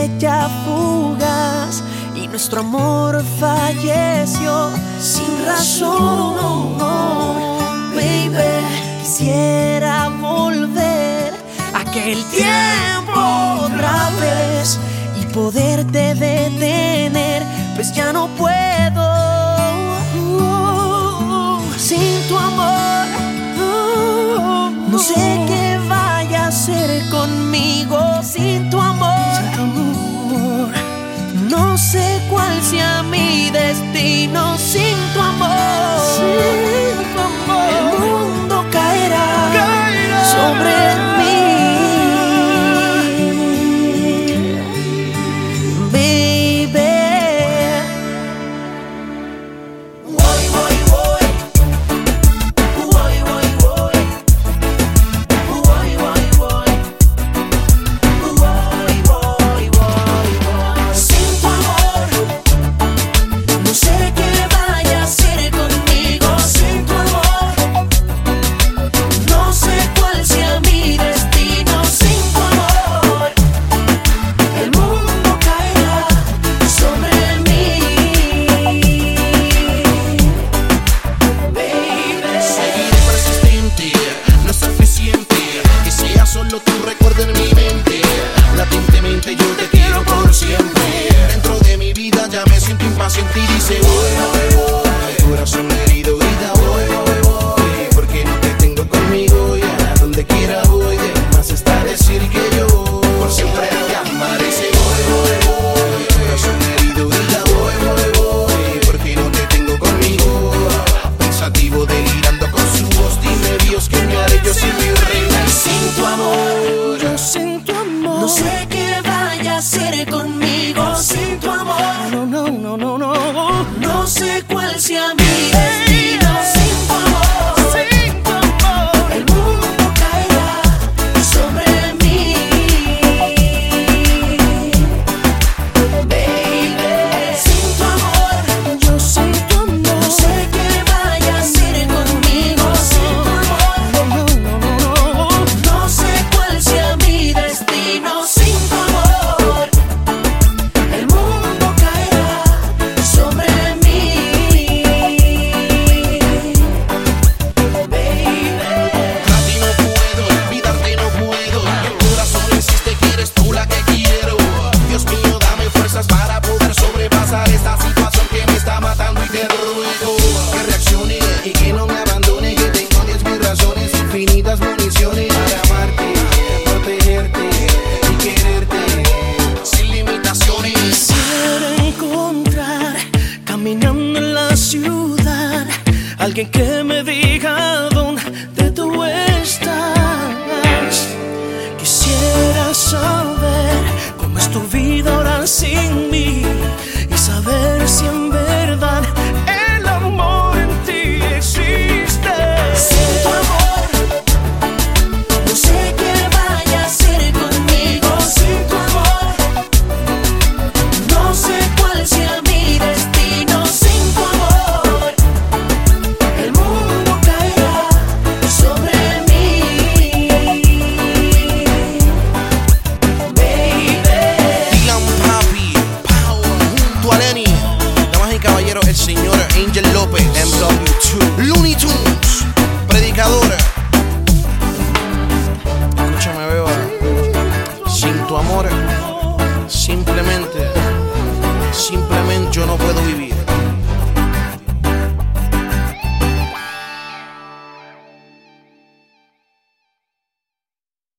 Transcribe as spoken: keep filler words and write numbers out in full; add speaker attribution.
Speaker 1: estrella fugaz y nuestro amor falleció sin razón. No, no, baby, quisiera volver a aquel tiempo otra vez y poderte detener, pues ya no puedo uh, sin tu amor. Uh, no sé qué vaya a hacer conmigo sin tu amor. Sin tu amor. No sé cuál sea mi destino sin tu amor. Sin tu amor. El mundo caerá, caerá sobre mí.
Speaker 2: Solo tu recuerdo en mi mente, latentemente yo te quiero por siempre. Dentro de mi vida ya me siento impaciente y dice voy, voy, voy. El corazón herido grita voy, voy, voy. Porque no te tengo conmigo y a donde quiera voy. De más está decir que yo por siempre te amaré. Dice voy, voy, voy. El corazón herido grita voy, voy, voy. Porque no te tengo conmigo. Pensativo delirando con su voz, dime Dios que me haré yo sin mi reina. Sin tu amor,
Speaker 1: yo sin tu amor,
Speaker 2: no sé qué vaya a hacer conmigo sin tu amor.
Speaker 1: No, no, no, no, no.
Speaker 2: No sé cuál sea mi destino sin tu amor.
Speaker 1: Sin tu amor,
Speaker 2: el mundo caerá sobre mí. Baby, sin tu amor,
Speaker 1: yo sin tu amor.
Speaker 2: no sé qué vaya a hacer conmigo sin tu amor.
Speaker 1: No, no, no, no, no.
Speaker 2: No sé cuál sea mi destino sin tu amor. El mundo caerá sobre mí. Baby, a ti no puedo, olvidarte no puedo. El corazón insiste que eres tú la que quiero. Dios mío, dame fuerzas para poder sobrepasar esta situación que me está matando y te ruego que reaccione y que no me abandone, que tengo diez mil razones, infinitas municiones para amarte, protegerte y quererte sin limitaciones.
Speaker 1: Quisiera encontrar, caminando en la ciudad, alguien que me diga dónde tú estás. Quisiera saber cómo es tu vida ahora sin